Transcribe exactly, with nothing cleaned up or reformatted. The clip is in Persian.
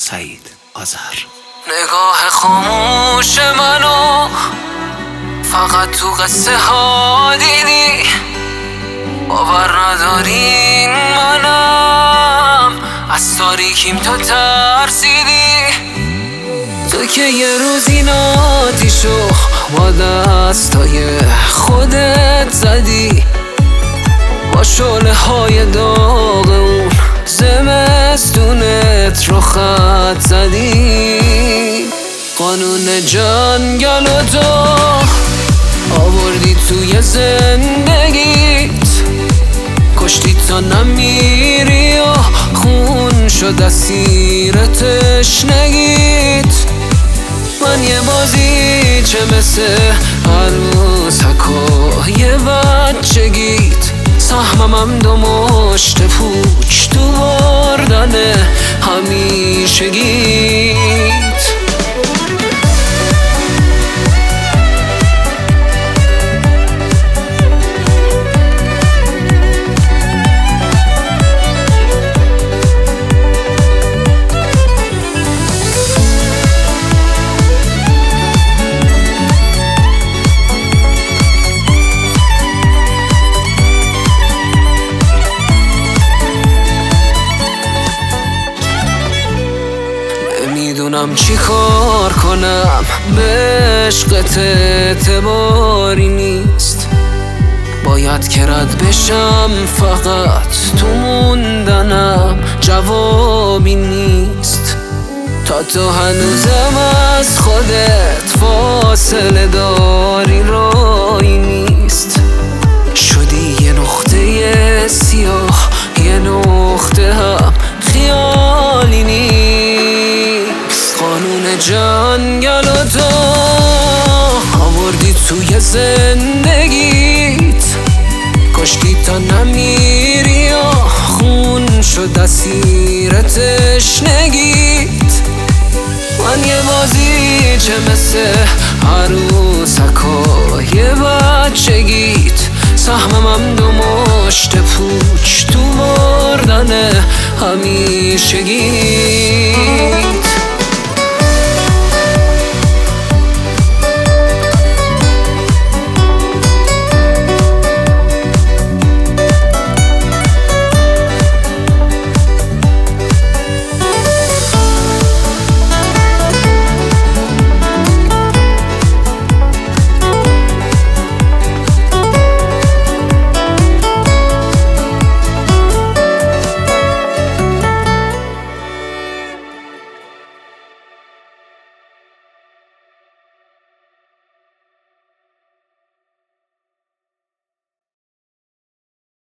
سعید آذر. نگاه خاموش منو فقط تو قصه ها دیدی، باور ندارین منم از تاریکیم تو ترسیدی. تو که یه روز این آتیشو با دستای خودت زدی، با شعله های داغ اون زمستونت رو خط زدی. قانون جنگل و تو آوردی توی زندگیت، کشتی تا نمیری و خون شد اسیر تشنگیت. من یه بازی چه مثل عروسکای بچگیت، سهممم دو مشت پوچ تو بردن همیشگیت. نمیدونم چی کار کنم، به عشقت اعتباری نیست. باید که رد بشم، فقط تو موندنم جوابی نیست. تا تو هنوزم از خودت فاصله داری، رایی نیست. شدی یه نقطه سیاه، یه نقطه هم خیالی نیست. قانون جنگل و تو آوردی توی زندگیت، کشتی تا نمیری و خون شد اسیر تشنگیت. من یه بازی چه مثل عروسکای بچگیت، سهممم دو مشت پوچ تو بردن همیشگیت.